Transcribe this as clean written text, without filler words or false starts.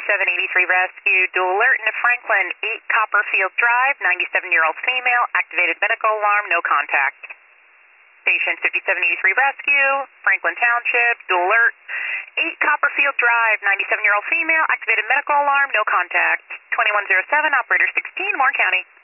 Rescue, dual alert into Franklin, 8 Copperfield Drive, 97-year-old female, activated medical alarm, no contact. Station 5783 Rescue, Franklin Township, dual alert, 8 Copperfield Drive, 97-year-old female, activated medical alarm, no contact. 2107, operator 16, Warren County.